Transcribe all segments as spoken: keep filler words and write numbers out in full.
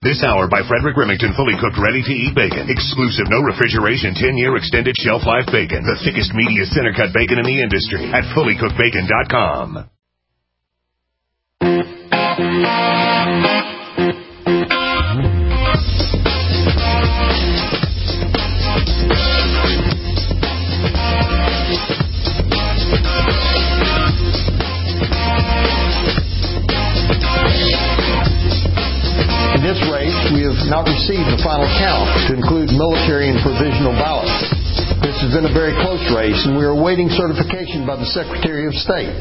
This hour by Frederick Remington, fully cooked, ready-to-eat bacon. Exclusive, no refrigeration, ten-year extended shelf life bacon. The thickest, meatiest, center-cut bacon in the industry at fully cooked bacon dot com. In this race, we have not received the final count to include military and provisional ballots. This has been a very close race, and we are awaiting certification by the Secretary of State.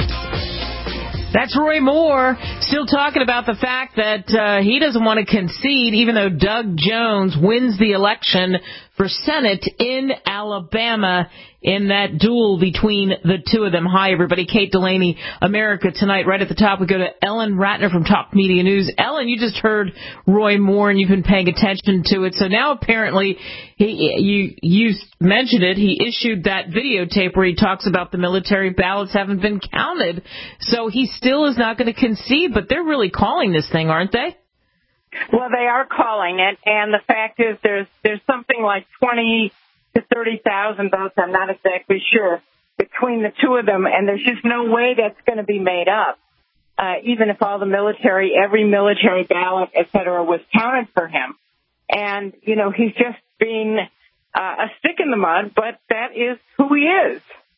That's Roy Moore still talking about the fact that uh, he doesn't want to concede, even though Doug Jones wins the election for Senate in Alabama in that duel between the two of them. Hi, everybody. Kate Delaney, America Tonight. Right at the top, we go to Ellen Ratner from Talk Media News. Ellen, you just heard Roy Moore, and you've been paying attention to it. So now apparently, he, you, you mentioned it, he issued that videotape where he talks about the military ballots haven't been counted. So he still is not going to concede, but they're really calling this thing, aren't they? Well, they are calling it, and the fact is there's there's something like twenty to thirty thousand votes, I'm not exactly sure, between the two of them, and there's just no way that's going to be made up. Uh, even if all the military, every military ballot, et cetera, was counted for him. And, you know, he's just being uh, a stick in the mud, but that is who he is.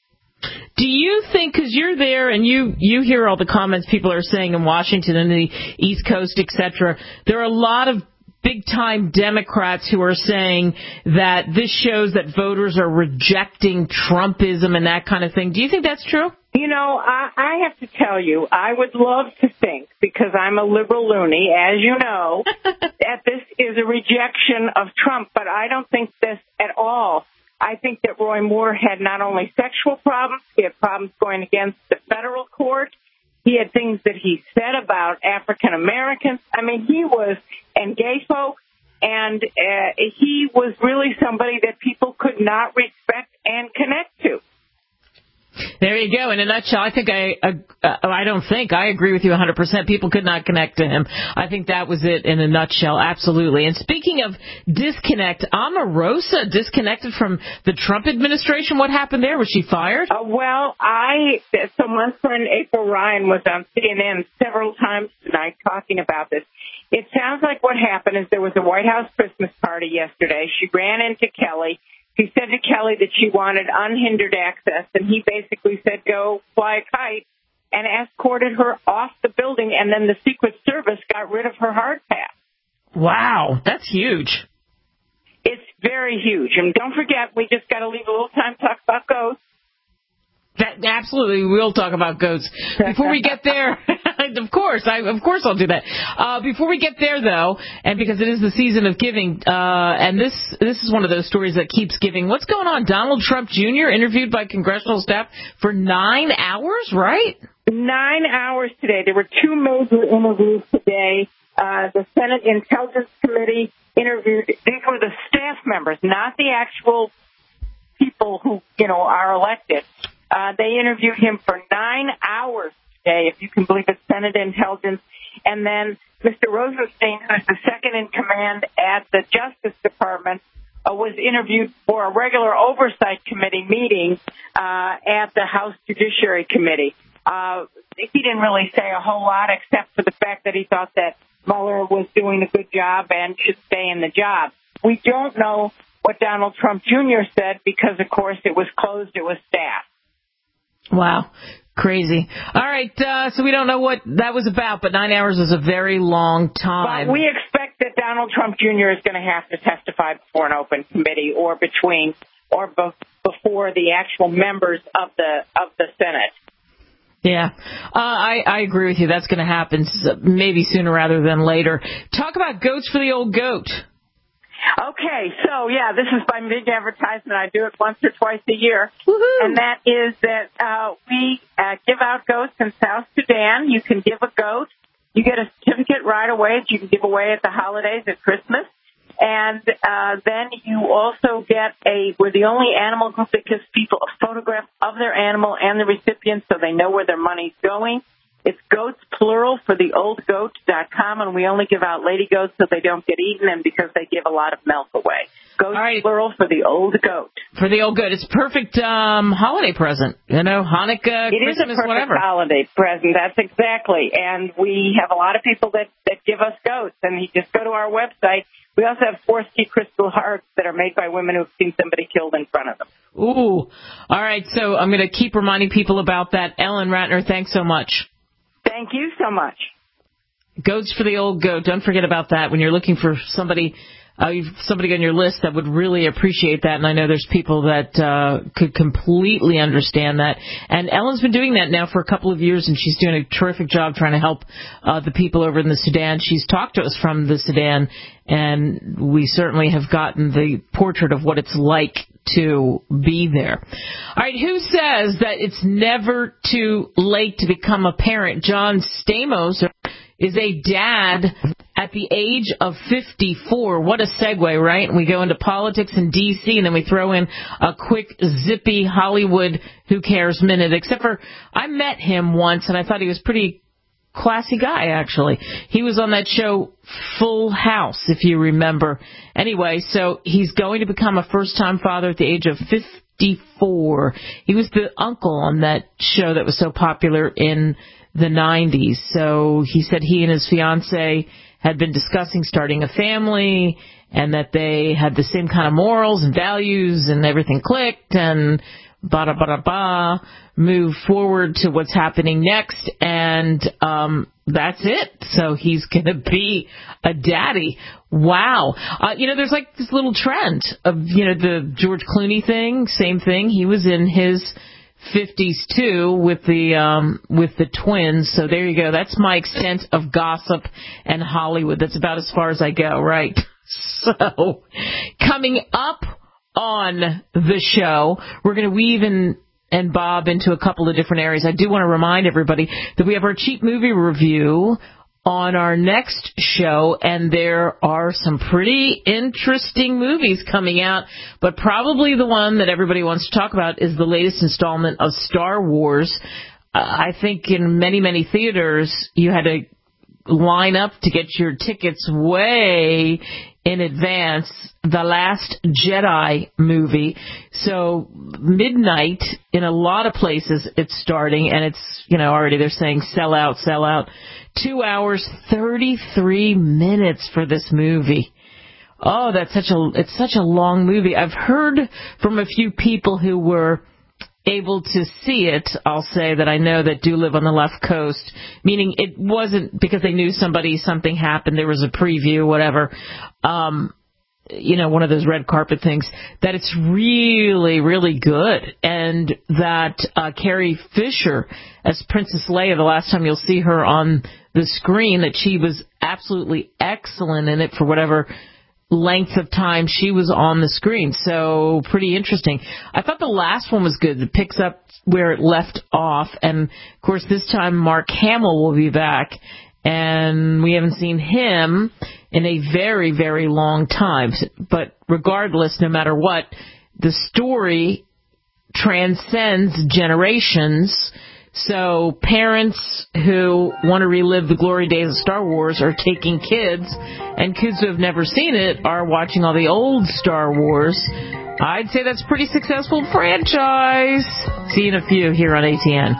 Do you think, because you're there and you, you hear all the comments people are saying in Washington and the East Coast, et cetera, there are a lot of big-time Democrats who are saying that this shows that voters are rejecting Trumpism and that kind of thing. Do you think that's true? You know, I, I have to tell you, I would love to think, because I'm a liberal loony, as you know, that this is a rejection of Trump, but I don't think this at all. I think that Roy Moore had not only sexual problems, he had problems going against the federal court. He had things that he said about African Americans. I mean, he was, and gay folks, and uh, he was really somebody that people could not respect and connect to. There you go. In a nutshell, I think I, uh, I don't think, I agree with you one hundred percent. People could not connect to him. I think that was it in a nutshell, absolutely. And speaking of disconnect, Omarosa disconnected from the Trump administration. What happened there? Was she fired? Uh, well, I, so my friend April Ryan was on C N N several times tonight talking about this. It sounds like what happened is there was a White House Christmas party yesterday. She ran into Kelly. She said to Kelly that she wanted unhindered access, and he basically said, go fly a kite, and escorted her off the building, and then the Secret Service got rid of her hard pass. Wow, that's huge. It's very huge. And don't forget, we just got to leave a little time to talk about ghosts. That, absolutely, we'll talk about goats. Before we get there, of course, I, of course I'll do that. Uh, before we get there, though, and because it is the season of giving, uh, and this this is one of those stories that keeps giving. What's going on? Donald Trump Junior interviewed by congressional staff for nine hours, right? Nine hours today. There were two major interviews today. Uh, the Senate Intelligence Committee interviewed. These were the staff members, not the actual people who, you know, are elected. Uh, they interviewed him for nine hours today, if you can believe it, Senate Intelligence. And then Mister Rosenstein, who's the second in command at the Justice Department, uh, was interviewed for a regular oversight committee meeting uh, at the House Judiciary Committee. Uh, he didn't really say a whole lot except for the fact that he thought that Mueller was doing a good job and should stay in the job. We don't know what Donald Trump Junior said because, of course, it was closed, it was staffed. Wow. Crazy. All right, uh, so we don't know what that was about, but nine hours is a very long time. Well, we expect that Donald Trump Junior is going to have to testify before an open committee or between or be- before the actual members of the of the Senate. Yeah, uh, I, I agree with you. That's going to happen maybe sooner rather than later. Talk about goats for the old goat. Okay, so, yeah, this is my big advertisement. I do it once or twice a year. Woohoo. And that is that uh, we uh, give out goats in South Sudan. You can give a goat. You get a certificate right away that you can give away at the holidays at Christmas. And uh, then you also get a, we're the only animal group that gives people a photograph of their animal and the recipient so they know where their money's going. It's goats, plural, for the old goat dot com, and we only give out lady goats so they don't get eaten and because they give a lot of milk away. Goats, right. Plural, for the old goat. For the old goat. It's a perfect um, holiday present. You know, Hanukkah, it Christmas, is a perfect whatever. holiday present. That's exactly. And we have a lot of people that, that give us goats, and you just go to our website. We also have Swarovski crystal hearts that are made by women who have seen somebody killed in front of them. Ooh. All right, so I'm going to keep reminding people about that. Ellen Ratner, thanks so much. Thank you so much. Goats for the old goat. Don't forget about that when you're looking for somebody uh, somebody on your list that would really appreciate that. And I know there's people that uh, could completely understand that. And Ellen's been doing that now for a couple of years, and she's doing a terrific job trying to help uh, the people over in the Sudan. She's talked to us from the Sudan, and we certainly have gotten the portrait of what it's like to be there. All right, who says that it's never too late to become a parent? John Stamos is a dad at the age of fifty-four. What a segue, right? We go into politics in D C, and then we throw in a quick, zippy Hollywood who cares minute, except for I met him once, and I thought he was pretty classy guy, actually. He was on that show Full House, if you remember. Anyway, so he's going to become a first-time father at the age of fifty-four. He was the uncle on that show that was so popular in the nineties. So he said he and his fiancée had been discussing starting a family and that they had the same kind of morals and values and everything clicked and ba-da-ba-da-ba, move forward to what's happening next, and um, that's it. So he's going to be a daddy. Wow. Uh, you know, there's like this little trend of, you know, the George Clooney thing, same thing. He was in his fifties too with the um, with the twins. So there you go. That's my extent of gossip and Hollywood. That's about as far as I go, right? So coming up on the show, we're going to weave in and bob into a couple of different areas. I do want to remind everybody that we have our cheap movie review on our next show, and there are some pretty interesting movies coming out, but probably the one that everybody wants to talk about is the latest installment of Star Wars. Uh, I think in many, many theaters, you had to line up to get your tickets way in advance. The Last Jedi movie. So midnight in a lot of places it's starting, and it's, you know, already they're saying sell out, sell out. Two hours, thirty-three minutes for this movie. Oh, that's such a, it's such a long movie. I've heard from a few people who were able to see it, I'll say, that I know that do live on the left coast, meaning it wasn't because they knew somebody, something happened, there was a preview, whatever, um, you know, one of those red carpet things, that it's really, really good, and that uh, Carrie Fisher as Princess Leia, the last time you'll see her on the screen, that she was absolutely excellent in it for whatever length of time she was on the screen. So pretty interesting. I thought the last one was good. It picks up where it left off. And, of course, this time Mark Hamill will be back. And we haven't seen him in a very, very long time. But regardless, no matter what, the story transcends generations. So parents who want to relive the glory days of Star Wars are taking kids, and kids who have never seen it are watching all the old Star Wars. I'd say that's a pretty successful franchise. See you in a few here on A T N.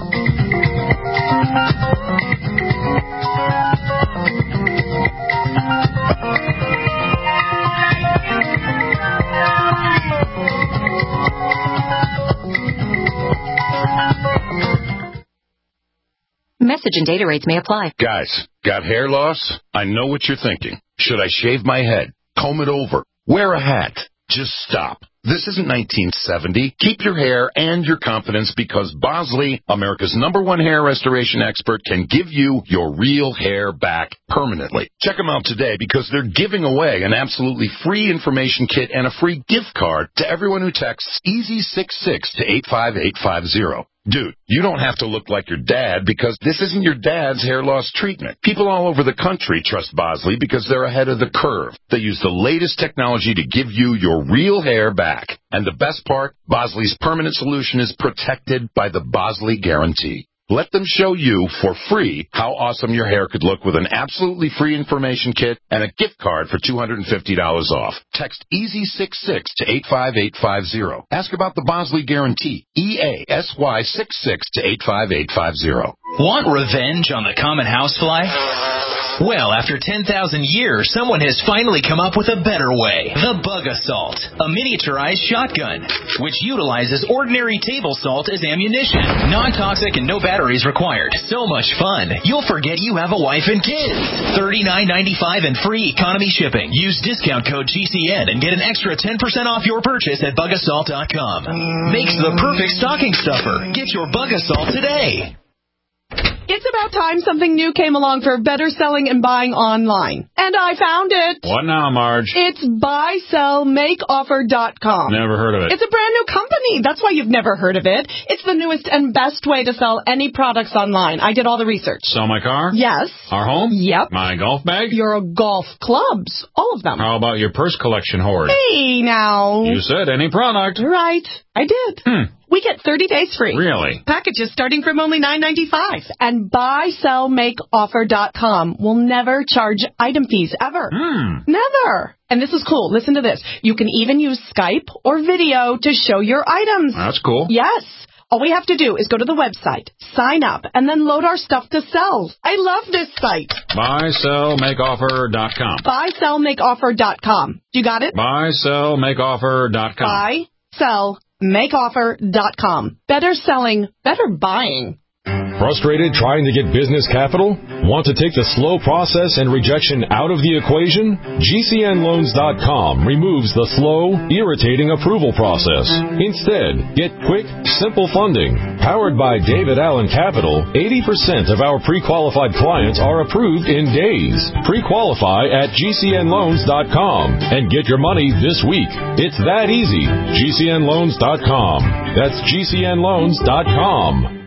Message and data rates may apply. Guys, got hair loss? I know what you're thinking. Should I shave my head? Comb it over? Wear a hat? Just stop. This isn't nineteen seventy. Keep your hair and your confidence, because Bosley, America's number one hair restoration expert, can give you your real hair back permanently. Check them out today, because they're giving away an absolutely free information kit and a free gift card to everyone who texts easy six six to eight five eight five zero. Dude, you don't have to look like your dad, because this isn't your dad's hair loss treatment. People all over the country trust Bosley because they're ahead of the curve. They use the latest technology to give you your real hair back. And the best part, Bosley's permanent solution is protected by the Bosley Guarantee. Let them show you for free how awesome your hair could look with an absolutely free information kit and a gift card for two hundred fifty dollars off. Text EASY sixty-six to eight five eight five zero. Ask about the Bosley Guarantee. E A S Y sixty-six to eight five eight five zero. Want revenge on the common housefly? Well, after ten thousand years, someone has finally come up with a better way. The Bug Assault, a miniaturized shotgun, which utilizes ordinary table salt as ammunition. Non-toxic and no batteries required. So much fun, you'll forget you have a wife and kids. thirty-nine ninety-five and free economy shipping. Use discount code G C N and get an extra ten percent off your purchase at bug assault dot com. Makes the perfect stocking stuffer. Get your Bug Assault today. It's about time something new came along for better selling and buying online. And I found it. What now, Marge? It's buy sell make offer dot com. Never heard of it. It's a brand new company. That's why you've never heard of it. It's the newest and best way to sell any products online. I did all the research. Sell my car? Yes. Our home? Yep. My golf bag? Your golf clubs. All of them. How about your purse collection hoard? Hey, now. You said any product. Right. I did. Hmm. We get thirty days free. Really? Packages starting from only nine ninety-five. And buy sell make offer dot com will never charge item fees ever. Hmm. Never. And this is cool. Listen to this. You can even use Skype or video to show your items. That's cool. Yes. All we have to do is go to the website, sign up, and then load our stuff to sell. I love this site. buy sell make offer dot com. buy sell make offer dot com. You got it? buy sell make offer dot com. buy sell make offer dot com. Better selling, better buying. Frustrated trying to get business capital? Want to take the slow process and rejection out of the equation? G C N loans dot com removes the slow, irritating approval process. Instead, get quick, simple funding. Powered by David Allen Capital, eighty percent of our pre-qualified clients are approved in days. Pre-qualify at G C N loans dot com and get your money this week. It's that easy. G C N loans dot com. That's G C N loans dot com.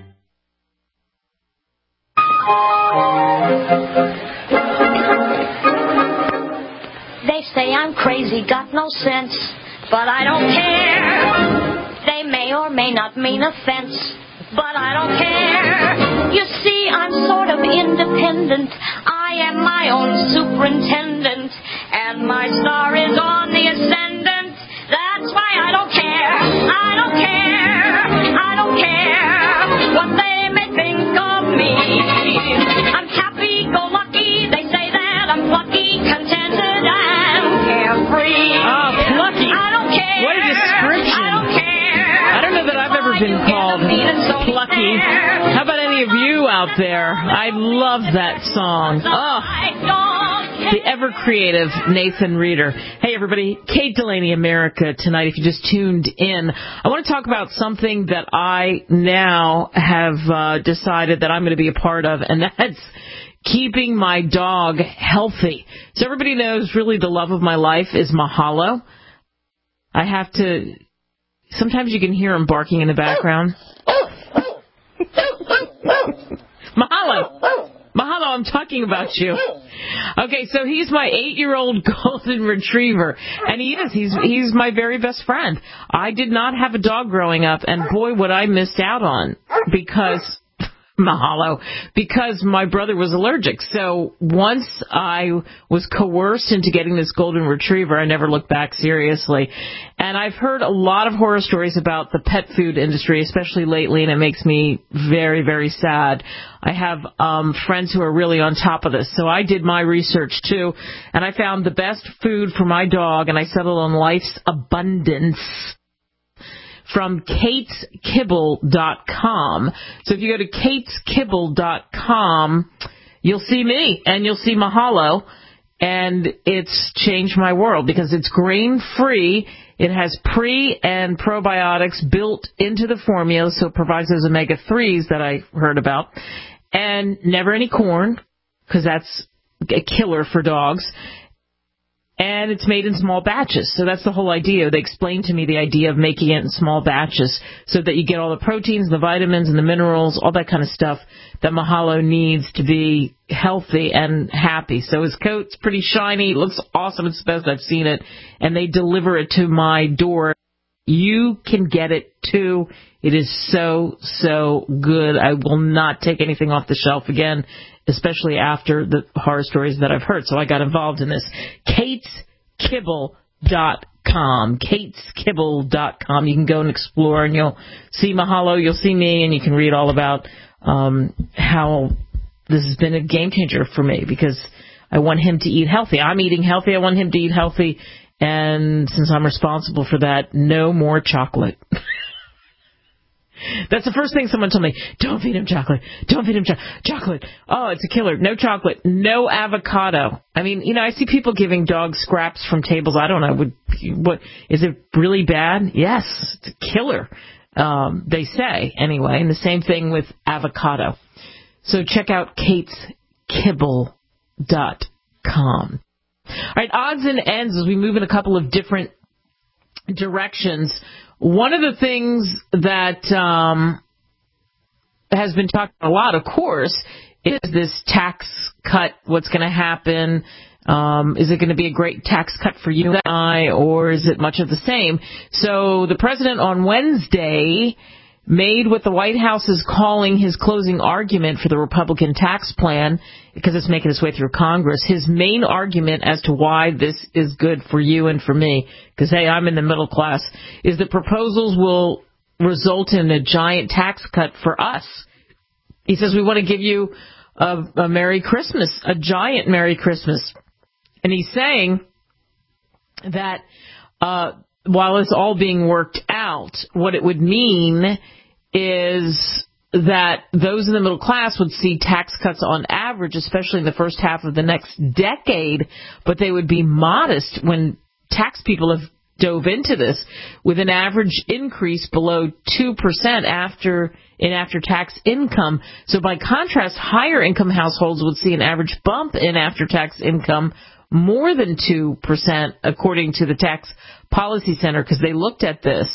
They say I'm crazy, got no sense, but I don't care. They may or may not mean offense, but I don't care. You see, I'm sort of independent. I am my own superintendent, and my star is on the ascendant. That's why I don't care. I don't care. I don't care what they may think of me. I'm happy-go-lucky. They say that I'm plucky, contented, and carefree. Oh, plucky. I don't care. What a description. I don't care. I don't know that I've ever been called plucky. How about any of you out there? I love that song. Oh, the ever-creative Nathan Reeder. Hey, everybody. Kate Delaney, America, tonight, if you just tuned in. I want to talk about something that I now have uh, decided that I'm going to be a part of, and that's keeping my dog healthy. So everybody knows really the love of my life is Mahalo. I have to... Sometimes you can hear him barking in the background. Mahalo! Mahalo, I'm talking about you. Okay, so he's my eight-year-old golden retriever, and he is. He's he's my very best friend. I did not have a dog growing up, and boy, what I missed out on because... Mahalo, because my brother was allergic. So once I was coerced into getting this golden retriever, I never looked back seriously. And I've heard a lot of horror stories about the pet food industry, especially lately, and it makes me very, very sad. I have um friends who are really on top of this. So I did my research, too, and I found the best food for my dog, and I settled on Life's Abundance from kates kibble dot com. So if you go to kates kibble dot com, you'll see me and you'll see Mahalo, and it's changed my world because it's grain-free. It has pre- and probiotics built into the formula, so it provides those omega threes that I heard about, and never any corn, because that's a killer for dogs. And it's made in small batches. So that's the whole idea. They explained to me the idea of making it in small batches so that you get all the proteins, the vitamins, and the minerals, all that kind of stuff that Mahalo needs to be healthy and happy. So his coat's pretty shiny. It looks awesome. It's the best I've seen it. And they deliver it to my door. You can get it too. It is so, so good. I will not take anything off the shelf again, especially after the horror stories that I've heard. So I got involved in this. Kate's Kibble dot com. Kate's Kibble dot com. You can go and explore, and you'll see Mahalo, you'll see me, and you can read all about um, how this has been a game changer for me, because I want him to eat healthy. I'm eating healthy. I want him to eat healthy. And since I'm responsible for that, no more chocolate. That's the first thing someone told me. Don't feed him chocolate. Don't feed him cho- chocolate. Oh, it's a killer. No chocolate. No avocado. I mean, you know, I see people giving dogs scraps from tables. I don't know. Would, what, is it really bad? Yes, it's a killer. Um, they say, anyway. And the same thing with avocado. So check out Kate's Kibble dot com. All right, odds and ends as we move in a couple of different directions. One of the things that um, has been talked about a lot, of course, is this tax cut. What's going to happen? Um, is it going to be a great tax cut for you and I, or is it much of the same? So the president on Wednesday made what the White House is calling his closing argument for the Republican tax plan, because it's making its way through Congress. His main argument as to why this is good for you and for me, because, hey, I'm in the middle class, is that proposals will result in a giant tax cut for us. He says we want to give you a, a Merry Christmas, a giant Merry Christmas. And he's saying that uh while it's all being worked out, what it would mean is that those in the middle class would see tax cuts on average, especially in the first half of the next decade, but they would be modest when tax people have dove into this, with an average increase below two percent after in after-tax income. So by contrast, higher income households would see an average bump in after-tax income more than two percent, according to the Tax Policy Center, because they looked at this.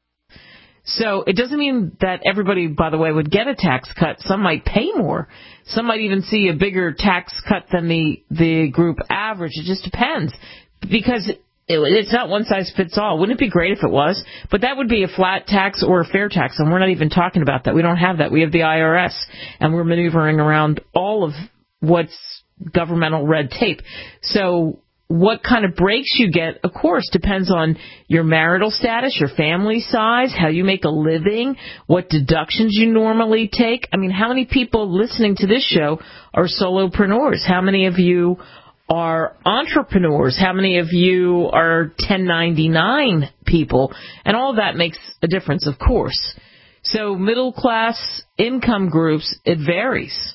So it doesn't mean that everybody, by the way, would get a tax cut. Some might pay more. Some might even see a bigger tax cut than the, the group average. It just depends, because it, it's not one size fits all. Wouldn't it be great if it was? But that would be a flat tax or a fair tax, and we're not even talking about that. We don't have that. We have the I R S, and we're maneuvering around all of what's governmental red tape. So what kind of breaks you get, of course, depends on your marital status, your family size, how you make a living, what deductions you normally take. I mean, how many people listening to this show are solopreneurs? How many of you are entrepreneurs? How many of you are ten ninety-nine people? And all of that makes a difference, of course. So middle class income groups, it varies.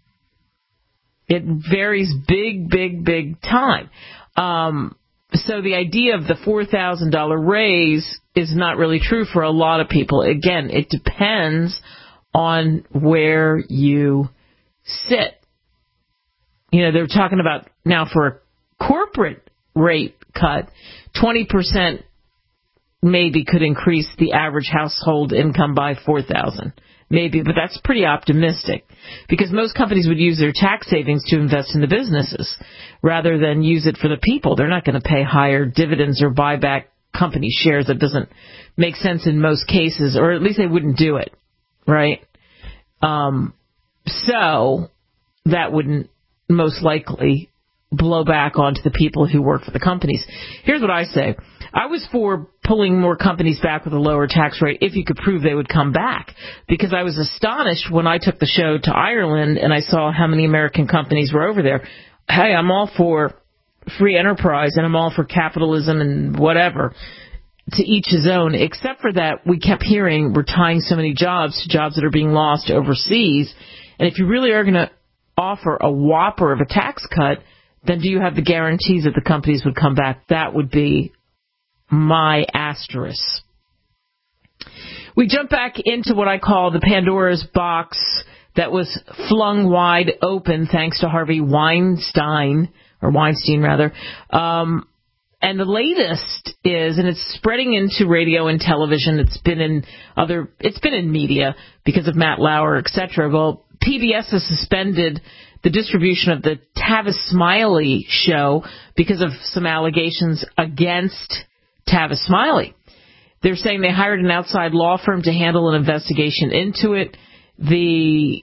It varies big, big, big time. Um, so the idea of the four thousand dollars raise is not really true for a lot of people. Again, it depends on where you sit. You know, they're talking about now for a corporate rate cut, twenty percent maybe could increase the average household income by four thousand dollars. Maybe, but that's pretty optimistic, because most companies would use their tax savings to invest in the businesses rather than use it for the people. They're not going to pay higher dividends or buy back company shares. That doesn't make sense in most cases, or at least they wouldn't do it, right? Um, so that wouldn't most likely blow back onto the people who work for the companies. Here's what I say. I was for pulling more companies back with a lower tax rate if you could prove they would come back, because I was astonished when I took the show to Ireland and I saw how many American companies were over there. Hey, I'm all for free enterprise and I'm all for capitalism and whatever. To each his own, except for that we kept hearing we're tying so many jobs to jobs that are being lost overseas. And if you really are going to offer a whopper of a tax cut, then do you have the guarantees that the companies would come back? That would be my asterisk. We jump back into what I call the Pandora's box that was flung wide open thanks to Harvey Weinstein, or Weinstein rather. Um, and the latest is, and it's spreading into radio and television. It's been in other, it's been in media because of Matt Lauer, et cetera. Well, P B S has suspended the distribution of the Tavis Smiley show because of some allegations against Tavis Smiley. They're saying they hired an outside law firm to handle an investigation into it. The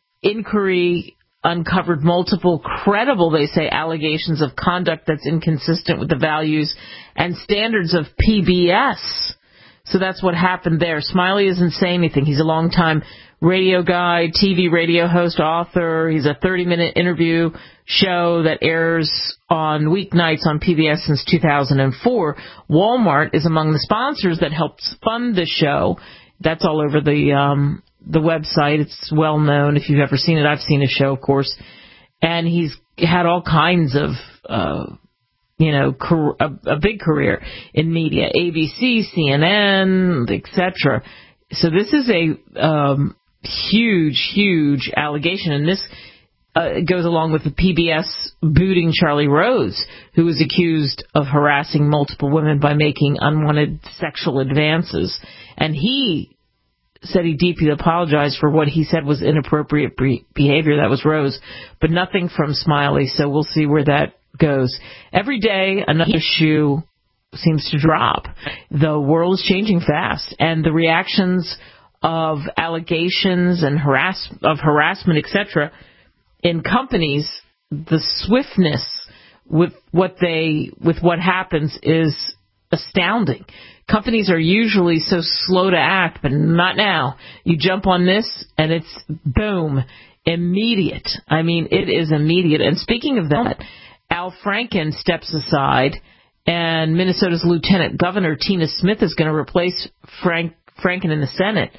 inquiry uncovered multiple credible, they say, allegations of conduct that's inconsistent with the values and standards of P B S. So that's what happened there. Smiley doesn't say anything. He's a longtime radio guy, T V radio host, author. He's a thirty-minute interview show that airs on weeknights on P B S since two thousand four. Walmart is among the sponsors that helps fund the show. That's all over the um, the website. It's well known. If you've ever seen it, I've seen his show, of course. And he's had all kinds of, uh, you know, car- a, a big career in media, A B C, C N N, et cetera. So this is a um, huge, huge allegation, and this uh, goes along with the P B S booting Charlie Rose, who was accused of harassing multiple women by making unwanted sexual advances. And he said he deeply apologized for what he said was inappropriate be- behavior. That was Rose, but nothing from Smiley, so we'll see where that goes. Every day, another shoe seems to drop. The world is changing fast, and the reactions of allegations and harass of harassment, et cetera, in companies, the swiftness with what they with what happens is astounding. Companies are usually so slow to act, but not now. You jump on this, and it's boom, immediate. I mean, it is immediate. And speaking of that, Al Franken steps aside, and Minnesota's Lieutenant Governor Tina Smith is going to replace Frank Franken in the Senate.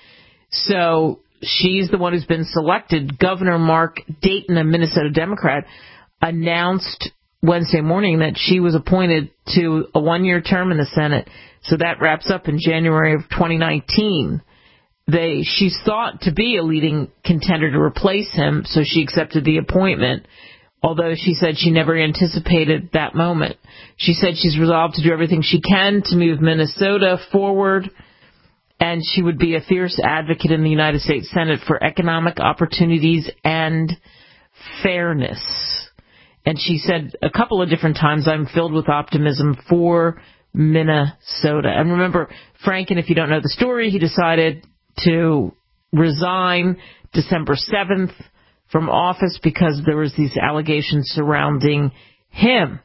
So she's the one who's been selected. Governor Mark Dayton, a Minnesota Democrat, announced Wednesday morning that she was appointed to a one-year term in the Senate. So that wraps up in January of twenty nineteen. They, she's thought to be a leading contender to replace him, so she accepted the appointment, although she said she never anticipated that moment. She said she's resolved to do everything she can to move Minnesota forward, and she would be a fierce advocate in the United States Senate for economic opportunities and fairness. And she said a couple of different times, I'm filled with optimism for Minnesota. And remember, Franken, if you don't know the story, he decided to resign December seventh from office because there was these allegations surrounding him.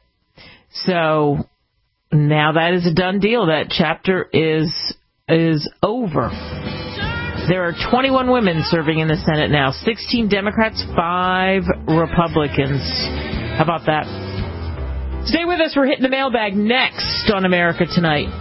So now that is a done deal. That chapter is is over. There are twenty-one women serving in the Senate now, sixteen Democrats, five Republicans. How about that? Stay with us. We're hitting the mailbag next on America Tonight.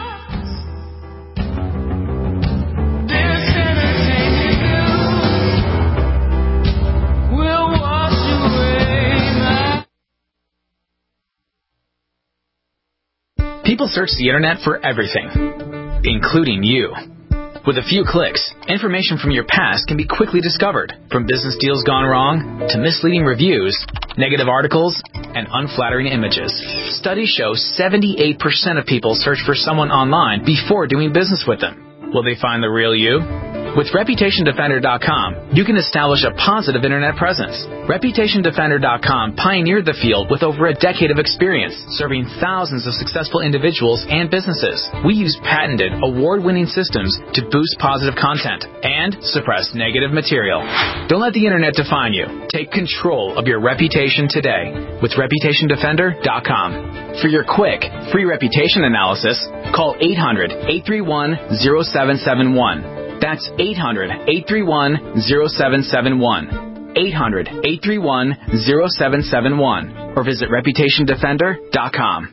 People search the internet for everything, including you. With a few clicks, information from your past can be quickly discovered, from business deals gone wrong to misleading reviews, negative articles, and unflattering images. Studies show seventy-eight percent of people search for someone online before doing business with them. Will they find the real you? With Reputation Defender dot com, you can establish a positive internet presence. Reputation Defender dot com pioneered the field with over a decade of experience, serving thousands of successful individuals and businesses. We use patented, award-winning systems to boost positive content and suppress negative material. Don't let the internet define you. Take control of your reputation today with Reputation Defender dot com. For your quick, free reputation analysis, call eight hundred, eight three one, zero seven seven one. That's eight hundred, eight three one, zero seven seven one. eight hundred, eight three one, zero seven seven one. Or visit Reputation Defender dot com.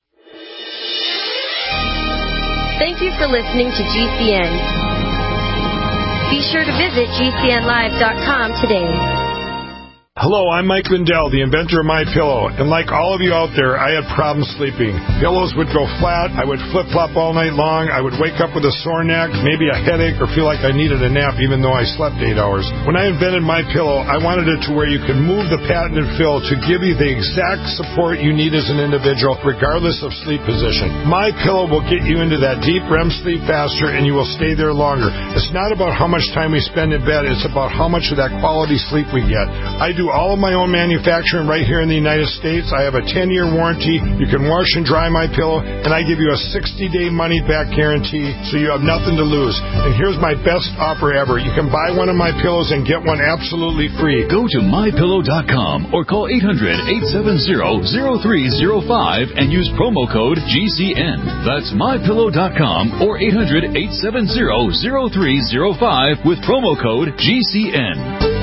Thank you for listening to G C N. Be sure to visit G C N live dot com today. Hello, I'm Mike Lindell, the inventor of MyPillow, and like all of you out there, I had problems sleeping. Pillows would go flat, I would flip-flop all night long, I would wake up with a sore neck, maybe a headache, or feel like I needed a nap even though I slept eight hours. When I invented MyPillow, I wanted it to where you could move the patented fill to give you the exact support you need as an individual, regardless of sleep position. MyPillow will get you into that deep R E M sleep faster, and you will stay there longer. It's not about how much time we spend in bed, it's about how much of that quality sleep we get. I do do all of my own manufacturing right here in the United States. I have a ten-year warranty. You can wash and dry my pillow, and I give you a sixty-day money-back guarantee, so you have nothing to lose. And here's my best offer ever. You can buy one of my pillows and get one absolutely free. Go to my pillow dot com or call eight hundred, eight seven zero, zero three zero five and use promo code G C N. That's my pillow dot com or eight hundred, eight seven zero, zero three zero five with promo code G C N.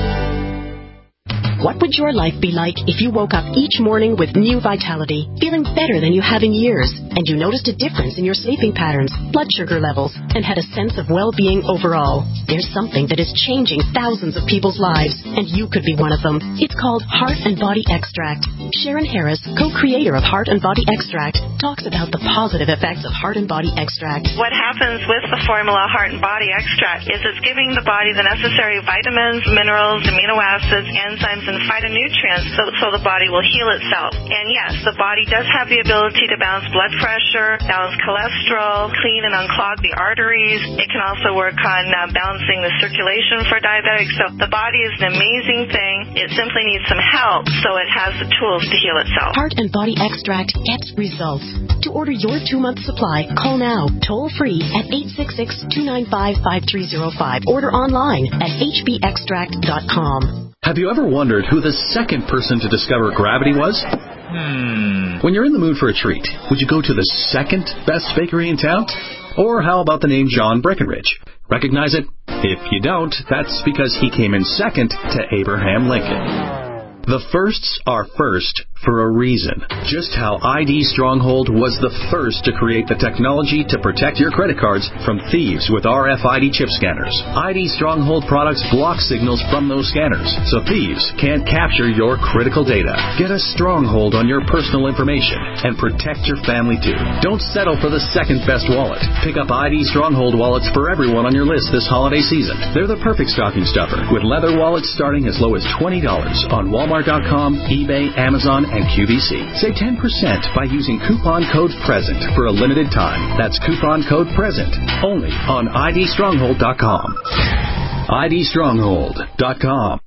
What would your life be like if you woke up each morning with new vitality, feeling better than you have in years, and you noticed a difference in your sleeping patterns, blood sugar levels, and had a sense of well-being overall? There's something that is changing thousands of people's lives, and you could be one of them. It's called Heart and Body Extract. Sharon Harris, co-creator of Heart and Body Extract, talks about the positive effects of Heart and Body Extract. What happens with the formula Heart and Body Extract is it's giving the body the necessary vitamins, minerals, amino acids, enzymes, and phytonutrients so, so the body will heal itself. And yes, the body does have the ability to balance blood pressure, balance cholesterol, clean and unclog the arteries. It can also work on uh, balancing the circulation for diabetics. So the body is an amazing thing. It simply needs some help so it has the tools to heal itself. Heart and Body Extract gets results. To order your two-month supply, call now, toll-free at eight six six, two nine five, five three zero five. Order online at h b extract dot com. Have you ever wondered who the second person to discover gravity was? Hmm. When you're in the mood for a treat, would you go to the second best bakery in town? Or how about the name John Breckenridge? Recognize it? If you don't, that's because he came in second to Abraham Lincoln. The firsts are first for a reason. Just how I D Stronghold was the first to create the technology to protect your credit cards from thieves with R F I D chip scanners. I D Stronghold products block signals from those scanners, so thieves can't capture your critical data. Get a stronghold on your personal information and protect your family too. Don't settle for the second best wallet. Pick up I D Stronghold wallets for everyone on your list this holiday season. They're the perfect stocking stuffer, with leather wallets starting as low as twenty dollars on Walmart dot com, eBay, Amazon, and Q V C. Save ten percent by using coupon code PRESENT for a limited time. That's coupon code PRESENT only on I D stronghold dot com. I D stronghold dot com.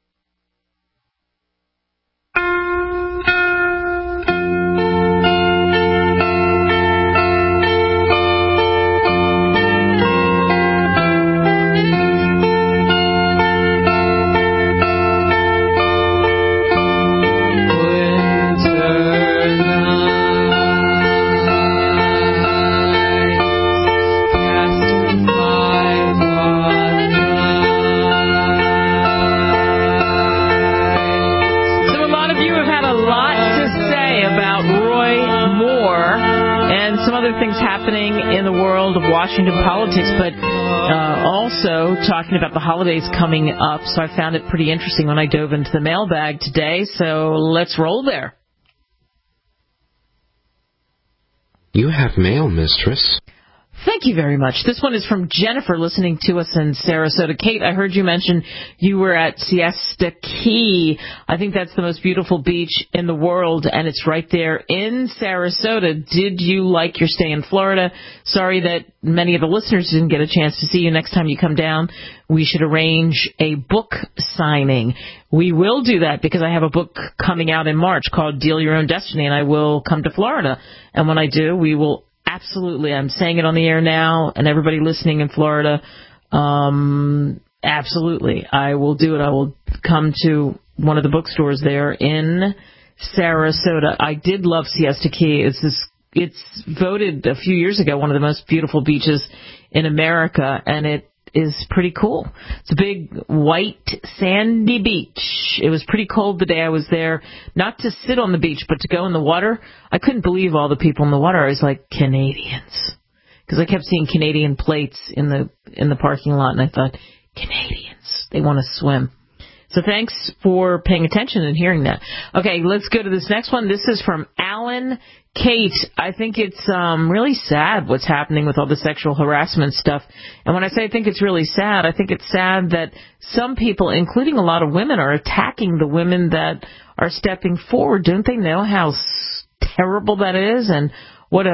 Washington politics, but uh, also talking about the holidays coming up. So I found it pretty interesting when I dove into the mailbag today. So let's roll there. You have mail, mistress. Thank you very much. This one is from Jennifer, listening to us in Sarasota. Kate, I heard you mention you were at Siesta Key. I think that's the most beautiful beach in the world, and it's right there in Sarasota. Did you like your stay in Florida? Sorry that many of the listeners didn't get a chance to see you. Next time you come down, we should arrange a book signing. We will do that because I have a book coming out in March called Deal Your Own Destiny, and I will come to Florida. And when I do, we will absolutely, I'm saying it on the air now, and everybody listening in Florida, um, absolutely, I will do it. I will come to one of the bookstores there in Sarasota. I did love Siesta Key. It's this, it's voted a few years ago one of the most beautiful beaches in America, and it is pretty cool. It's a big white sandy beach. It was pretty cold the day I was there, not to sit on the beach, but to go in the water. I couldn't believe all the people in the water. I was like, Canadians, because I kept seeing Canadian plates in the in the parking lot, and I thought, Canadians, they want to swim. So thanks for paying attention and hearing that. Okay, let's go to this next one. This is from Alan. Kate, I think it's um, really sad what's happening with all the sexual harassment stuff. And when I say I think it's really sad, I think it's sad that some people, including a lot of women, are attacking the women that are stepping forward. Don't they know how terrible that is and what a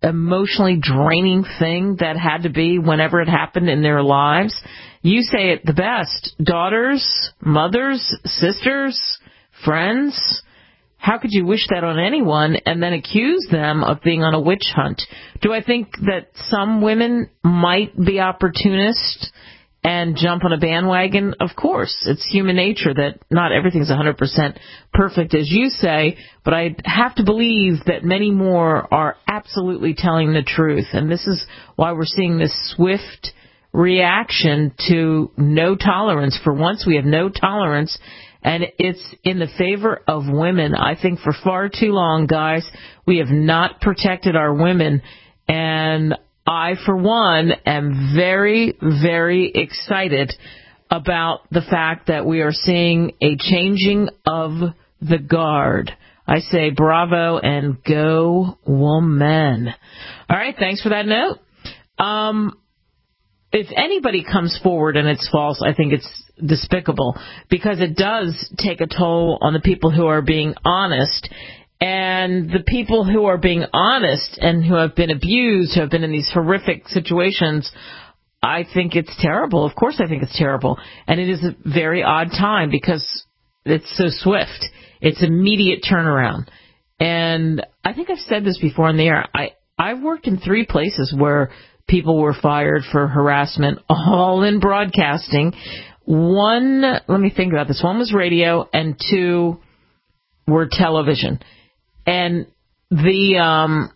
emotionally draining thing that had to be whenever it happened in their lives. You say it the best. Daughters, mothers, sisters, friends. How could you wish that on anyone and then accuse them of being on a witch hunt? Do I think that some women might be opportunists and jump on a bandwagon? Of course. It's human nature that not everything's one hundred percent perfect, as you say, but I have to believe that many more are absolutely telling the truth. And this is why we're seeing this swift reaction to no tolerance. For once, we have no tolerance, and it's in the favor of women. I think for far too long, guys, we have not protected our women, and I, for one, am very, very excited about the fact that we are seeing a changing of the guard. I say bravo and go woman. All right, thanks for that note. Um, if anybody comes forward and it's false, I think it's despicable, because it does take a toll on the people who are being honest. And the people who are being honest and who have been abused, who have been in these horrific situations, I think it's terrible. Of course I think it's terrible. And it is a very odd time because it's so swift. It's immediate turnaround. And I think I've said this before on the air. I, I've worked in three places where people were fired for harassment, all in broadcasting. One, let me think about this. One was radio, and two were television. And the, um,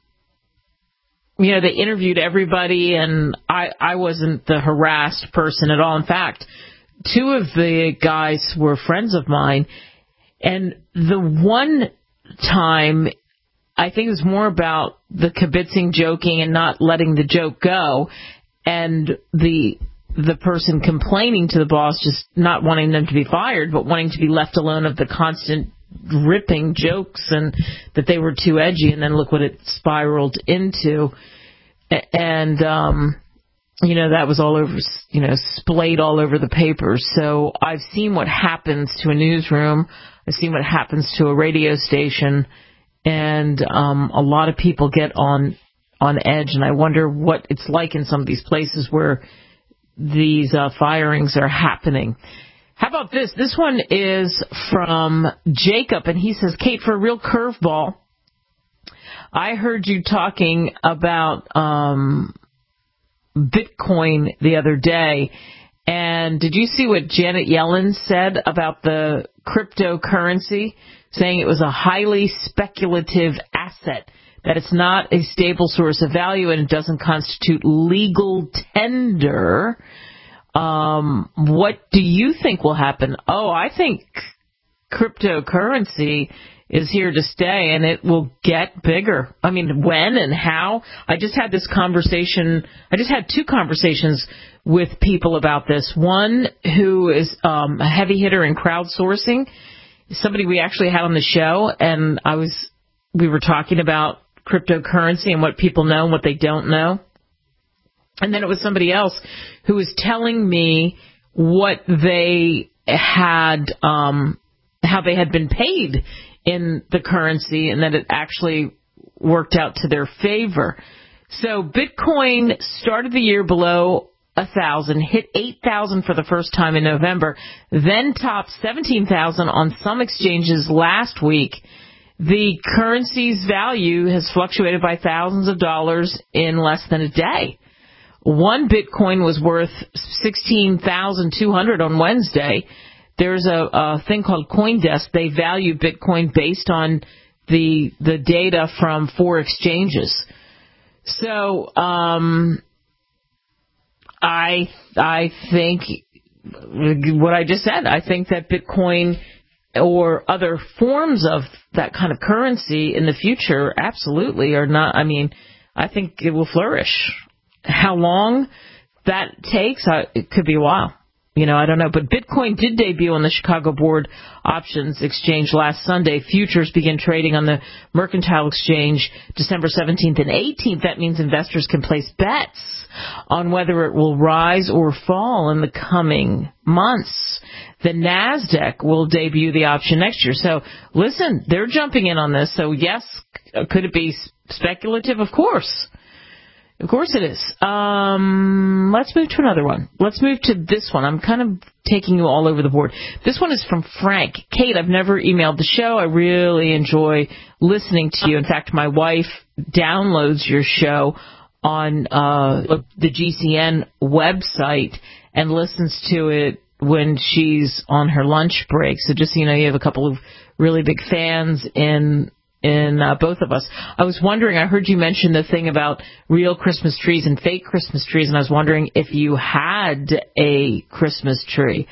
you know, they interviewed everybody, and I, I wasn't the harassed person at all. In fact, two of the guys were friends of mine, and the one time, I think it was more about the kibitzing, joking, and not letting the joke go, and the the person complaining to the boss, just not wanting them to be fired, but wanting to be left alone of the constant ripping jokes and that they were too edgy, and then look what it spiraled into. And, um, you know, that was all over, you know, splayed all over the papers. So I've seen what happens to a newsroom. I've seen what happens to a radio station. And um, a lot of people get on on edge, and I wonder what it's like in some of these places where these uh, firings are happening. How about this? This one is from Jacob, and he says, Kate, for a real curveball, I heard you talking about um, Bitcoin the other day, and did you see what Janet Yellen said about the cryptocurrency, saying it was a highly speculative asset, that it's not a stable source of value and it doesn't constitute legal tender? Um, what do you think will happen? Oh, I think cryptocurrency is here to stay, and it will get bigger. I mean, when and how? I just had this conversation. I just had two conversations with people about this. One who is um, a heavy hitter in crowdsourcing, somebody we actually had on the show, and I was we were talking about cryptocurrency and what people know and what they don't know. And then it was somebody else who was telling me what they had, um, how they had been paid in the currency, and that it actually worked out to their favor. So Bitcoin started the year below a thousand, hit eight thousand for the first time in November, then topped seventeen thousand on some exchanges last week. The currency's value has fluctuated by thousands of dollars in less than a day. One Bitcoin was worth sixteen thousand two hundred dollars on Wednesday. There's a, a thing called CoinDesk. They value Bitcoin based on the the data from four exchanges. So um, I I think what I just said. I think that Bitcoin or other forms of that kind of currency in the future absolutely are not. I mean, I think it will flourish. How long that takes, uh, it could be a while. You know, I don't know. But Bitcoin did debut on the Chicago Board Options Exchange last Sunday. Futures begin trading on the Mercantile Exchange December seventeenth and eighteenth. That means investors can place bets on whether it will rise or fall in the coming months. The NASDAQ will debut the option next year. So, listen, they're jumping in on this. So, yes, could it be speculative? Of course. Of course it is. Um, let's move to another one. Let's move to this one. I'm kind of taking you all over the board. This one is from Frank. Kate, I've never emailed the show. I really enjoy listening to you. In fact, my wife downloads your show on uh, the G C N website and listens to it when she's on her lunch break. So just so you know, you have a couple of really big fans in in uh, both of us. I was wondering, I heard you mention the thing about real Christmas trees and fake Christmas trees, and I was wondering if you had a Christmas tree.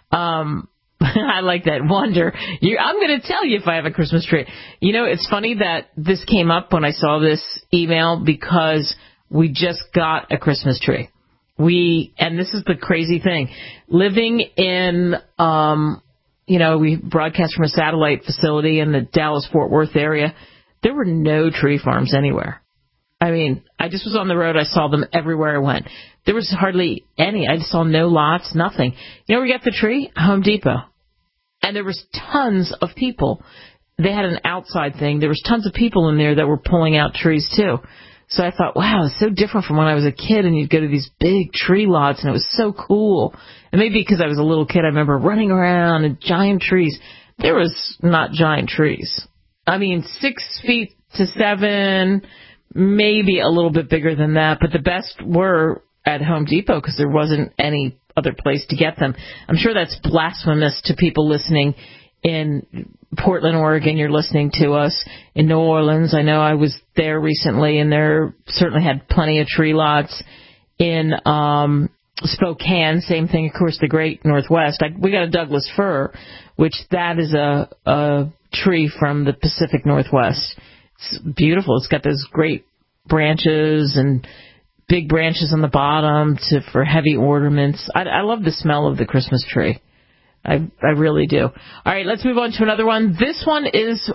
Um, I like that. Wonder. You, I'm going to tell you if I have a Christmas tree. You know, it's funny that this came up when I saw this email because we just got a Christmas tree. We, and this is the crazy thing, living in, um, you know, we broadcast from a satellite facility in the Dallas-Fort Worth area. There were no tree farms anywhere. I mean, I just was on the road. I saw them everywhere I went. There was hardly any. I saw no lots, nothing. You know where we got the tree? Home Depot. And there was tons of people. They had an outside thing. There was tons of people in there that were pulling out trees, too. So I thought, wow, it's so different from when I was a kid and you'd go to these big tree lots and it was so cool. And maybe because I was a little kid, I remember running around and giant trees. There was not giant trees. I mean, six feet to seven, maybe a little bit bigger than that. But the best were at Home Depot because there wasn't any other place to get them. I'm sure that's blasphemous to people listening in Portland, Oregon. You're listening to us in New Orleans. I know I was there recently, and there certainly had plenty of tree lots in um, Spokane. Same thing, of course, the Great Northwest. I, we got a Douglas fir, which that is a, a tree from the Pacific Northwest. It's beautiful. It's got those great branches and big branches on the bottom to for heavy ornaments. I, I love the smell of the Christmas tree. I, I really do. All right, let's move on to another one. This one is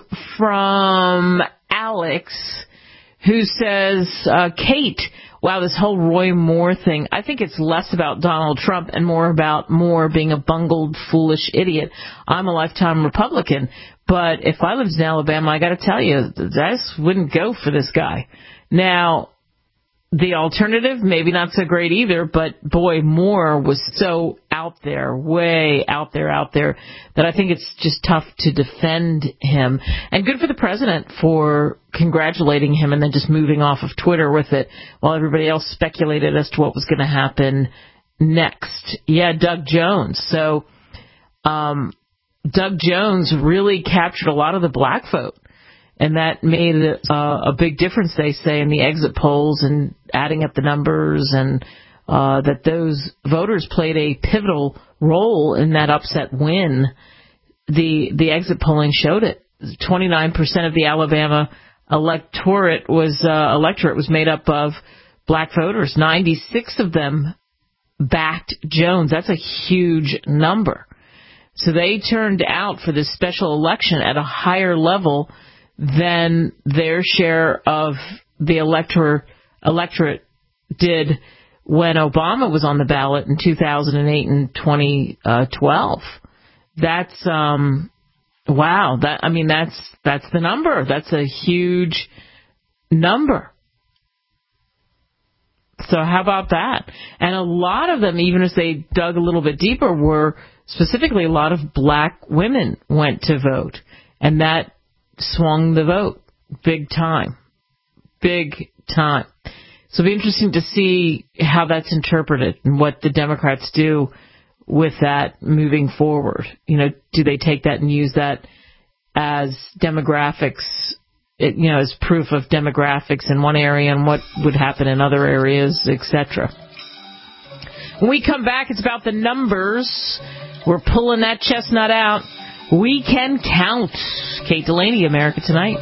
from Alex, who says, uh, Kate, wow, this whole Roy Moore thing, I think it's less about Donald Trump and more about Moore being a bungled, foolish idiot. I'm a lifetime Republican, but if I lived in Alabama, I got to tell you, I just wouldn't go for this guy. Now, the alternative, maybe not so great either, but boy, Moore was so out there, way out there, out there, that I think it's just tough to defend him. And good for the president for congratulating him and then just moving off of Twitter with it while everybody else speculated as to what was going to happen next. Yeah, Doug Jones. So, um, Doug Jones really captured a lot of the black vote. And that made uh, a big difference, they say, in the exit polls and adding up the numbers, and uh, that those voters played a pivotal role in that upset win. The the exit polling showed it. twenty-nine percent of the Alabama electorate was uh, electorate was made up of black voters. ninety-six of them backed Jones. That's a huge number. So they turned out for this special election at a higher level than their share of the elector, electorate did when Obama was on the ballot in two thousand eight and twenty twelve. That's, um, wow. That, I mean, that's, that's the number. That's a huge number. So how about that? And a lot of them, even as they dug a little bit deeper, were specifically a lot of black women went to vote. And that swung the vote big time, big time. So it'll be interesting to see how that's interpreted and what the Democrats do with that moving forward. You know, do they take that and use that as demographics, you know, as proof of demographics in one area and what would happen in other areas, et cetera. When we come back, it's about the numbers. We're pulling that chestnut out. We can count. Kate Delaney, America Tonight.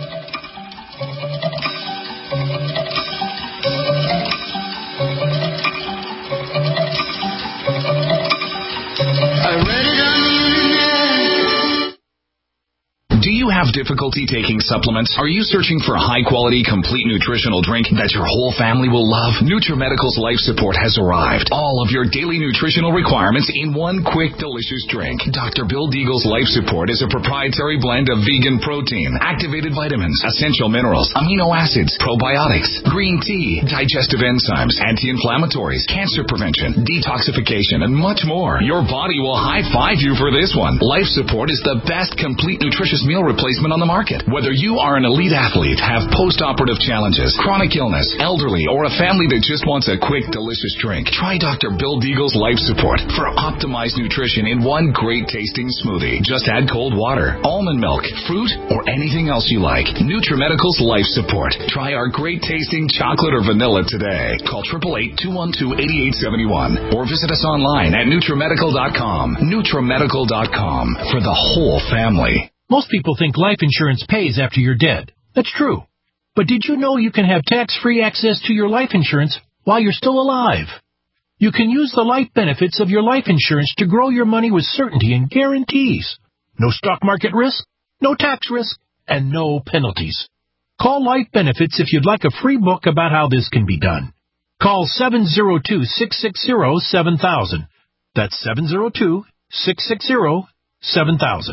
Do you have Have difficulty taking supplements? Are you searching for a high-quality, complete nutritional drink that your whole family will love? NutriMedical's Life Support has arrived. All of your daily nutritional requirements in one quick, delicious drink. Doctor Bill Deagle's Life Support is a proprietary blend of vegan protein, activated vitamins, essential minerals, amino acids, probiotics, green tea, digestive enzymes, anti-inflammatories, cancer prevention, detoxification, and much more. Your body will high-five you for this one. Life Support is the best complete nutritious meal replacement on the market. Whether you are an elite athlete, have post-operative challenges, chronic illness, elderly, or a family that just wants a quick, delicious drink, try Doctor Bill Deagle's Life Support for optimized nutrition in one great-tasting smoothie. Just add cold water, almond milk, fruit, or anything else you like. NutriMedical's Life Support. Try our great-tasting chocolate or vanilla today. Call eight eight eight, two one two, eight eight seven one or visit us online at NutriMedical dot com. NutriMedical dot com for the whole family. Most people think life insurance pays after you're dead. That's true. But did you know you can have tax-free access to your life insurance while you're still alive? You can use the life benefits of your life insurance to grow your money with certainty and guarantees. No stock market risk, no tax risk, and no penalties. Call Life Benefits if you'd like a free book about how this can be done. Call seven zero two, six six zero, seven thousand. That's seven zero two, six six zero, seven thousand.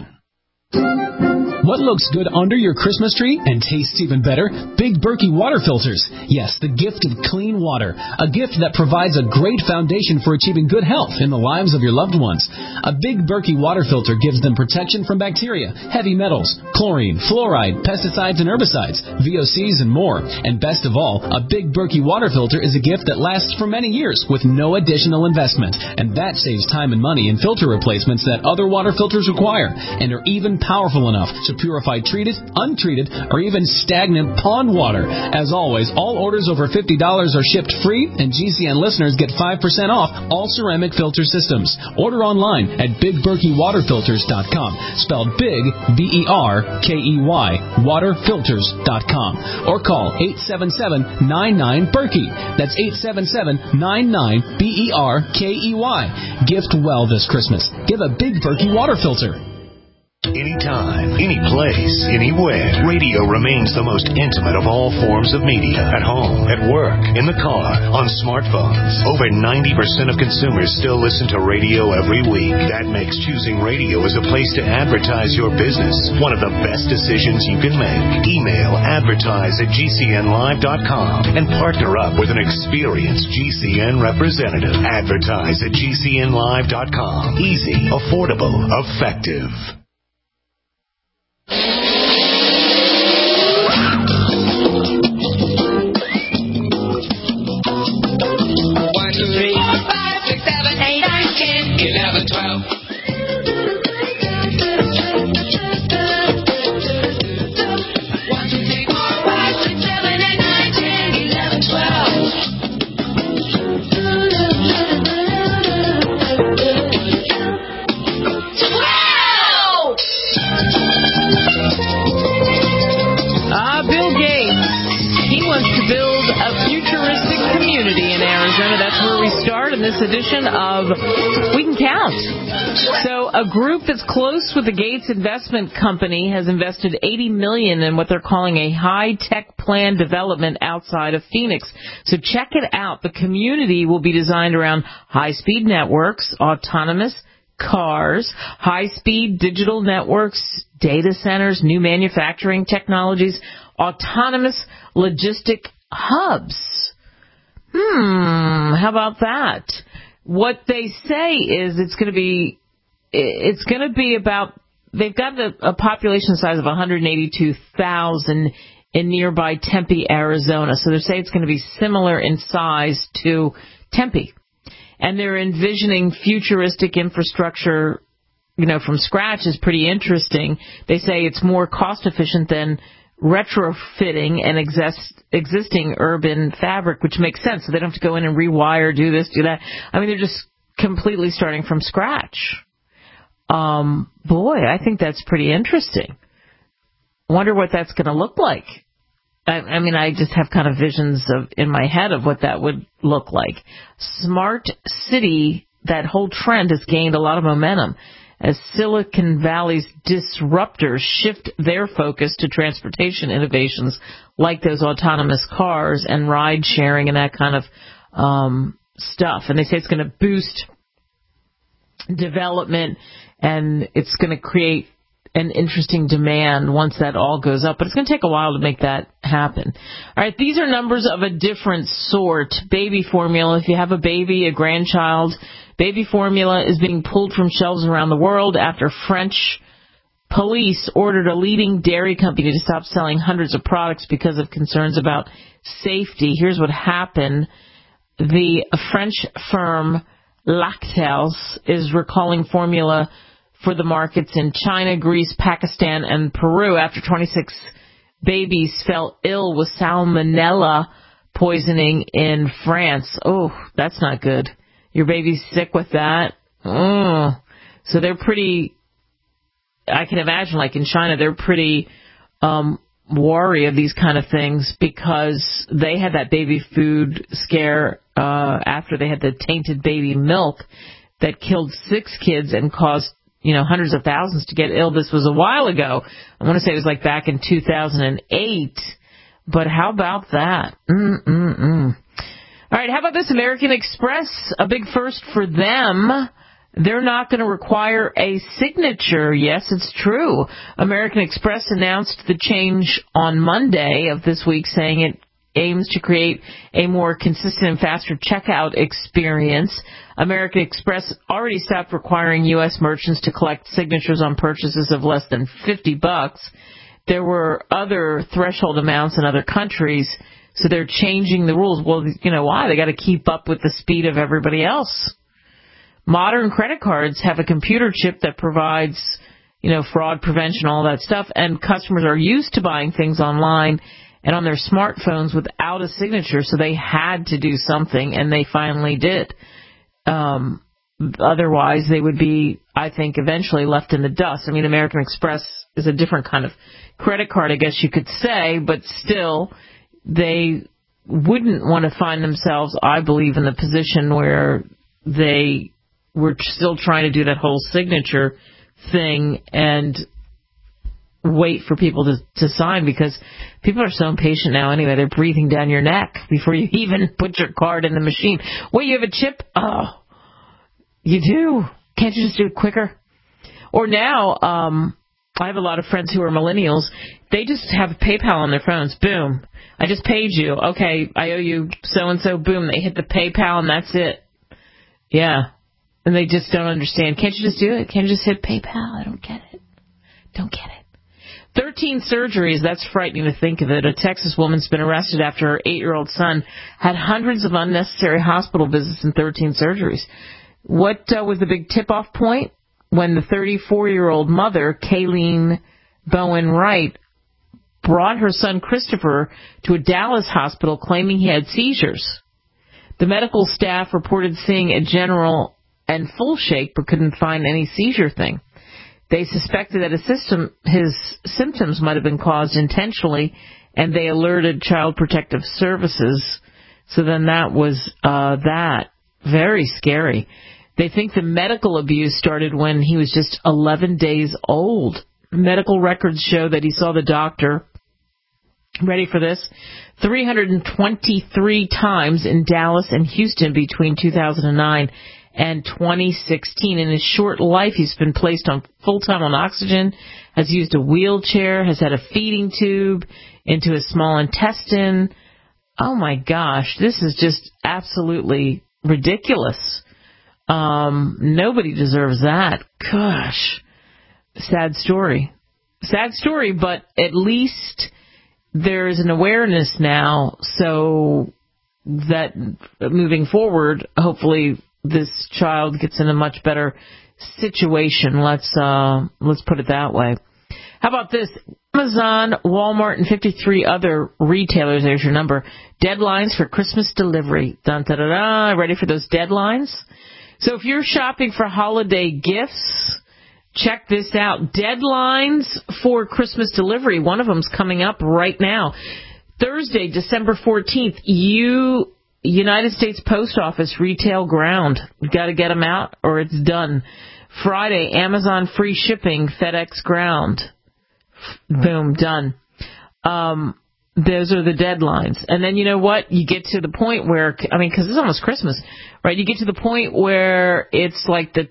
What looks good under your Christmas tree and tastes even better? Big Berkey water filters. Yes, the gift of clean water. A gift that provides a great foundation for achieving good health in the lives of your loved ones. A Big Berkey water filter gives them protection from bacteria, heavy metals, chlorine, fluoride, pesticides and herbicides, V O Cs and more. And best of all, a Big Berkey water filter is a gift that lasts for many years with no additional investment. And that saves time and money in filter replacements that other water filters require and are even powerful enough to purify treated, untreated, or even stagnant pond water. As always, all orders over fifty dollars are shipped free, and G C N listeners get five percent off all ceramic filter systems. Order online at big berkey water filters dot com, spelled big, B E R K E Y, water filters dot com, or call eight seven seven, nine nine, Berkey. That's eight seven seven, nine nine, B E R K E Y. Gift well this Christmas. Give a Big Berkey water filter. Anytime, any place, anywhere, radio remains the most intimate of all forms of media. At home, at work, in the car, on smartphones. Over ninety percent of consumers still listen to radio every week. That makes choosing radio as a place to advertise your business one of the best decisions you can make. Email advertise at G C N live dot com and partner up with an experienced G C N representative. Advertise at G C N live dot com. Easy, affordable, effective. One, two, three, four, five, six, seven, eight, nine, ten, eleven, twelve. One, two, three, four, five, six, seven, eight, nine, ten, eleven, twelve. Ah, Bill Gates. He wants to build a futuristic community in Arizona. That's where we start in this edition of We Can Count. So a group that's close with the Gates Investment Company has invested eighty million dollars in what they're calling a high-tech plan development outside of Phoenix. So check it out. The community will be designed around high-speed networks, autonomous cars, high-speed digital networks, data centers, new manufacturing technologies, autonomous logistic hubs. Hmm, how about that? What they say is it's going to be, it's going to be about, they've got a, a population size of one hundred eighty-two thousand in nearby Tempe, Arizona. So they say it's going to be similar in size to Tempe. And they're envisioning futuristic infrastructure, you know, from scratch is pretty interesting. They say it's more cost efficient than retrofitting an exist, existing urban fabric, which makes sense. So they don't have to go in and rewire, do this, do that. I mean, they're just completely starting from scratch. Um, boy, I think that's pretty interesting. Wonder what that's going to look like. I, I mean, I just have kind of visions of in my head of what that would look like. Smart city, that whole trend has gained a lot of momentum. as Silicon Valley's disruptors shift their focus to transportation innovations like those autonomous cars and ride sharing and that kind of um, stuff. And they say it's going to boost development and it's going to create an interesting demand once that all goes up. But it's going to take a while to make that happen. All right, these are numbers of a different sort. Baby formula. If you have a baby, a grandchild, baby formula is being pulled from shelves around the world after French police ordered a leading dairy company to stop selling hundreds of products because of concerns about safety. Here's what happened. The French firm Lactals is recalling formula for the markets in China, Greece, Pakistan, and Peru after twenty-six babies fell ill with salmonella poisoning in France. Oh, that's not good. Your baby's sick with that. Oh. So they're pretty, I can imagine, like in China, they're pretty um, wary of these kind of things because they had that baby food scare uh, after they had the tainted baby milk that killed six kids and caused, you know, hundreds of thousands to get ill. This was a while ago. I want to say it was like back in two thousand eight. But how about that? Mm-mm-mm. All right, how about this? American Express, a big first for them. They're not going to require a signature. Yes, it's true. American Express announced the change on Monday of this week, saying it aims to create a more consistent and faster checkout experience. American Express already stopped requiring U S merchants to collect signatures on purchases of less than fifty bucks. There were other threshold amounts in other countries, so they're changing the rules. Well, you know why? They got to keep up with the speed of everybody else. Modern credit cards have a computer chip that provides, you know, fraud prevention, all that stuff, and customers are used to buying things online and on their smartphones without a signature, so they had to do something, and they finally did. Um, otherwise, they would be, I think, eventually left in the dust. I mean, American Express is a different kind of credit card, I guess you could say, but still, they wouldn't want to find themselves, I believe, in the position where they were still trying to do that whole signature thing and wait for people to, to sign, because people are so impatient now anyway. They're breathing down your neck before you even put your card in the machine. Wait, you have a chip? Oh, you do. Can't you just do it quicker? Or now, um, I have a lot of friends who are millennials. They just have PayPal on their phones. Boom. I just paid you. Okay, I owe you so-and-so. Boom. They hit the PayPal and that's it. Yeah. And they just don't understand. Can't you just do it? Can't you just hit PayPal? I don't get it. Don't get it. thirteen surgeries. That's frightening to think of it. A Texas woman's been arrested after her eight-year-old son had hundreds of unnecessary hospital visits and thirteen surgeries. What uh, was the big tip-off point? When the thirty-four-year-old mother, Kayleen Bowen Wright, brought her son Christopher to a Dallas hospital claiming he had seizures. The medical staff reported seeing a general and full shake but couldn't find any seizure thing. They suspected that his, system, his symptoms might have been caused intentionally, and they alerted Child Protective Services. So then that was uh, that. Very scary. They think the medical abuse started when he was just eleven days old. Medical records show that he saw the doctor, ready for this, three hundred twenty-three times in Dallas and Houston between two thousand nine and twenty sixteen. In his short life, he's been placed on full-time on oxygen, has used a wheelchair, has had a feeding tube into his small intestine. Oh, my gosh, this is just absolutely ridiculous. Um, nobody deserves that. Gosh, sad story. Sad story, but at least there's an awareness now, so that moving forward, hopefully this child gets in a much better situation. Let's uh, let's put it that way. How about this? Amazon, Walmart, and fifty-three other retailers, there's your number, deadlines for Christmas delivery. Dun, da, da, da. Ready for those deadlines? So if you're shopping for holiday gifts, check this out. Deadlines for Christmas delivery. One of them's coming up right now. Thursday, December fourteenth, you, United States Post Office retail ground. You've got to get them out or it's done. Friday, Amazon free shipping, FedEx ground. Boom, done. Um, those are the deadlines. And then you know what? You get to the point where, I mean, because it's almost Christmas, right? You get to the point where it's like the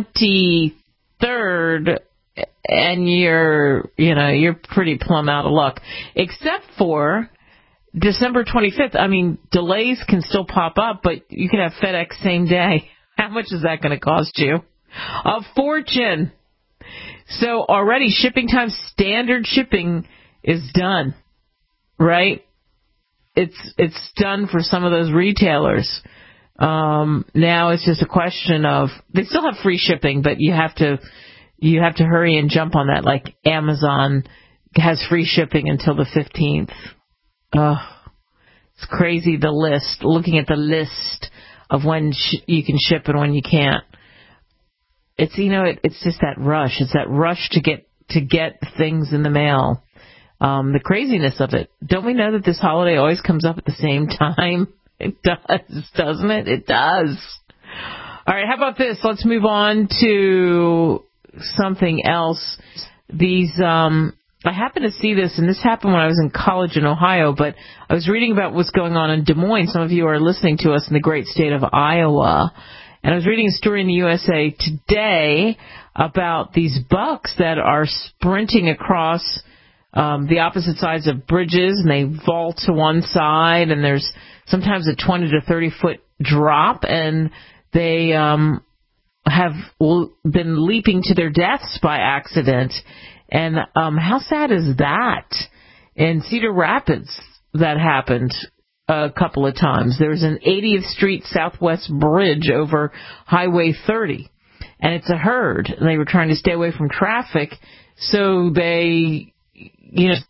twenty-third and you're, you know, you're pretty plumb out of luck. Except for December twenty-fifth. I mean, delays can still pop up, but you can have FedEx same day. How much is that going to cost you? A fortune. So already shipping time, standard shipping is done, right? It's it's done for some of those retailers. Um, now it's just a question of, they still have free shipping, but you have to you have to hurry and jump on that. Like Amazon has free shipping until the fifteenth. Oh, it's crazy, the list. Looking at the list of when sh- you can ship and when you can't. It's, you know, it, it's just that rush. It's that rush to get to get things in the mail. Um, the craziness of it. Don't we know that this holiday always comes up at the same time? It does, doesn't it? It does. All right, how about this? Let's move on to something else. These, um, I happened to see this, and this happened when I was in college in Ohio, but I was reading about what's going on in Des Moines. Some of you are listening to us in the great state of Iowa. And I was reading a story in the U S A Today about these bucks that are sprinting across um, the opposite sides of bridges, and they vault to one side, and there's sometimes a twenty to thirty foot drop, and they um, have l- been leaping to their deaths by accident. And um, how sad is that? In Cedar Rapids, that happened a couple of times. There was an eightieth Street Southwest bridge over Highway thirty, and it's a herd. And they were trying to stay away from traffic, so they, you know, in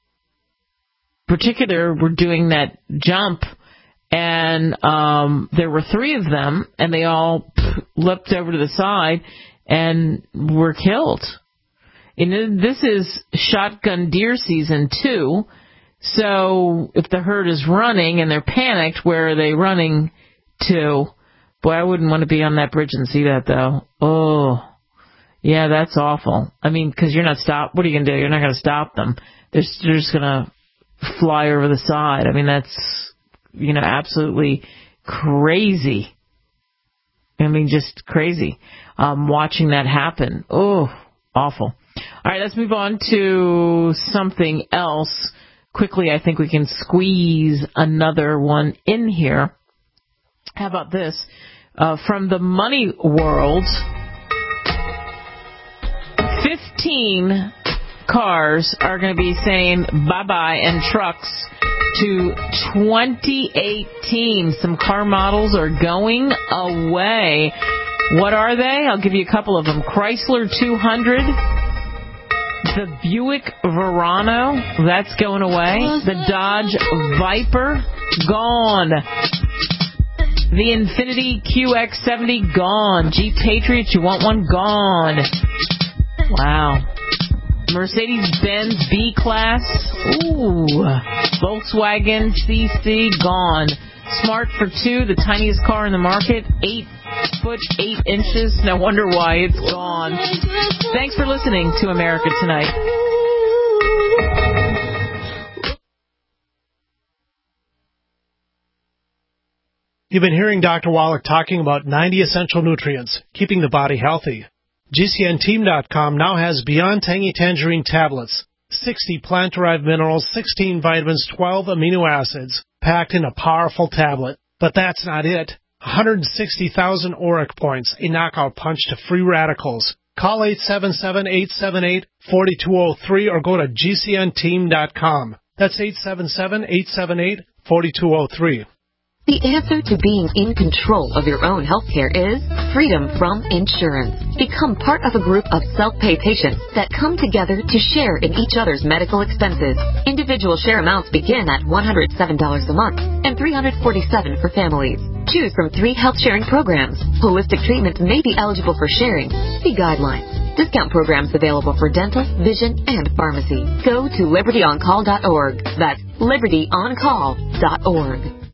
particular, were doing that jump, and um, there were three of them, and they all leapt over to the side and were killed. And this is shotgun deer season, too. So if the herd is running and they're panicked, where are they running to? Boy, I wouldn't want to be on that bridge and see that, though. Oh, yeah, that's awful. I mean, because you're not stop. What are you going to do? You're not going to stop them. They're, they're just going to fly over the side. I mean, that's, you know, absolutely crazy. I mean, just crazy. Um, watching that happen. Oh, awful. All right, let's move on to something else. Quickly, I think we can squeeze another one in here. How about this? Uh, from the money world, fifteen cars are going to be saying bye-bye, and trucks, to twenty eighteen. Some car models are going away. What are they? I'll give you a couple of them. Chrysler two hundred. The Buick Verano, that's going away. The Dodge Viper, gone. The Infiniti Q X seventy, gone. Jeep Patriot, you want one? Gone. Wow. Mercedes-Benz B-Class, ooh. Volkswagen C C, gone. Smart for two, the tiniest car in the market, eight foot eight inches. No wonder why it's gone. Thanks for listening to America Tonight. You've been hearing Doctor Wallach talking about ninety essential nutrients, keeping the body healthy. G C N team dot com now has Beyond Tangy Tangerine tablets, sixty plant-derived minerals, sixteen vitamins, twelve amino acids, packed in a powerful tablet. But that's not it. one hundred sixty thousand auric points, a knockout punch to free radicals. Call eight seven seven, eight seven eight, four two zero three or go to G C N team dot com. That's eight seven seven, eight seven eight, four two zero three. The answer to being in control of your own healthcare is freedom from insurance. Become part of a group of self-pay patients that come together to share in each other's medical expenses. Individual share amounts begin at one hundred seven dollars a month and three hundred forty-seven dollars for families. Choose from three health sharing programs. Holistic treatment may be eligible for sharing. See guidelines. Discount programs available for dental, vision, and pharmacy. Go to liberty on call dot org. That's liberty on call dot org.